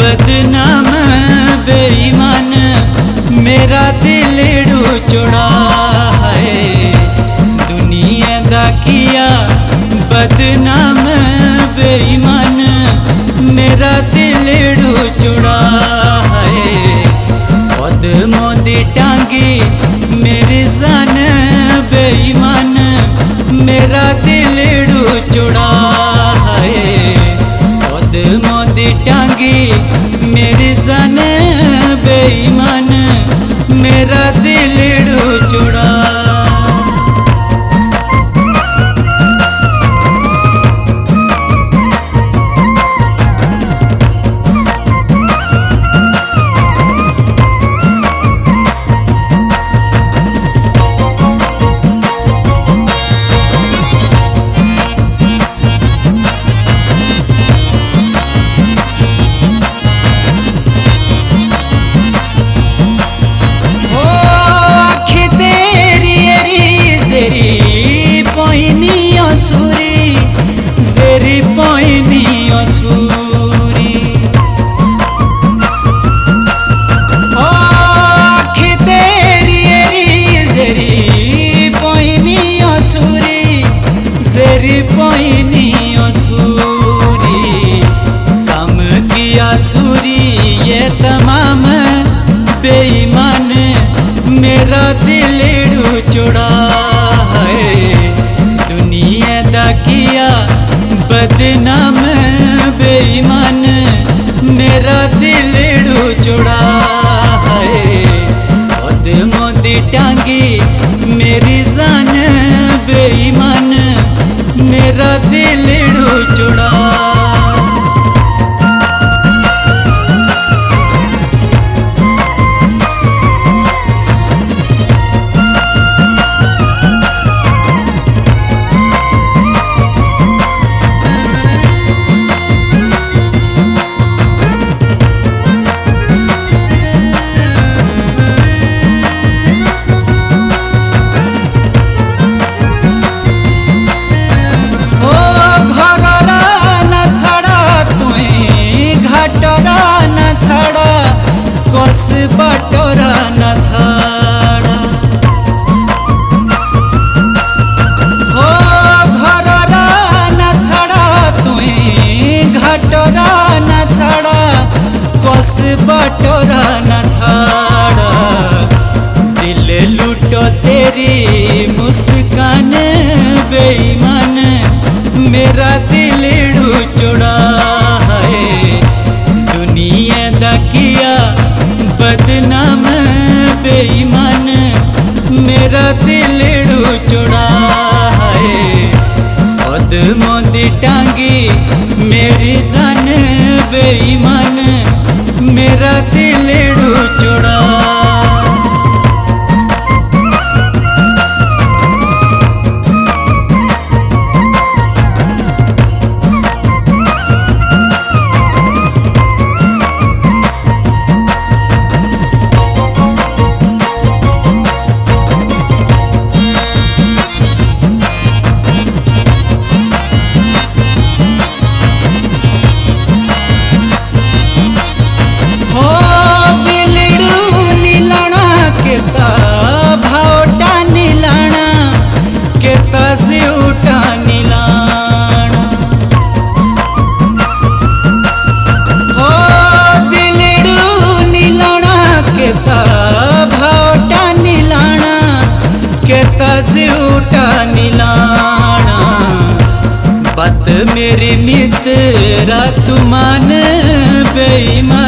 बदनाम बेईमान मेरा दिलड़ू चुड़ा है। दुनिया दा किया बदनाम बेईमान मेरा दिलड़ू चुड़ा है। कदमों दी टांगी मेरी जान बेईमान मेरा दिलड़ू चुड़ा है। कदमों दी टांगी मेरी जान बेईमान मेरा दिलड़ू चुड़ा। जेरी पैनियो छुरी आँखी तेरी एरी जेरी पैनियो छुरी जेरी पैनियो छुरी। काम किया छुरी ये तमाम बेईमान मेरा दिलड़ू चुड़ा है। दुनिया दा किया बदनाम बेईमान मेरा दिलड़ू चुड़ा है। कदमों दी टांगी मेरी जान बेईमान मेरा दिलड़ू चुड़ा। कस बटोरा न छाड़ा हो घररा न छाड़ा तुई घटरा न छाड़ा कस बटोरा न छाड़ा। दिल लूटो तेरी मुस्कान बेईमान मेरा दिलड़ू चुड़ा है। दुनिया दा किया बदनाम बेईमान मेरा दिलड़ू चुड़ा है। कदमों दी टांगी मेरी जान बेईमान मेरा दिलड़ू चुड़ा। बात मेरी मित्रा तू मान बेईमान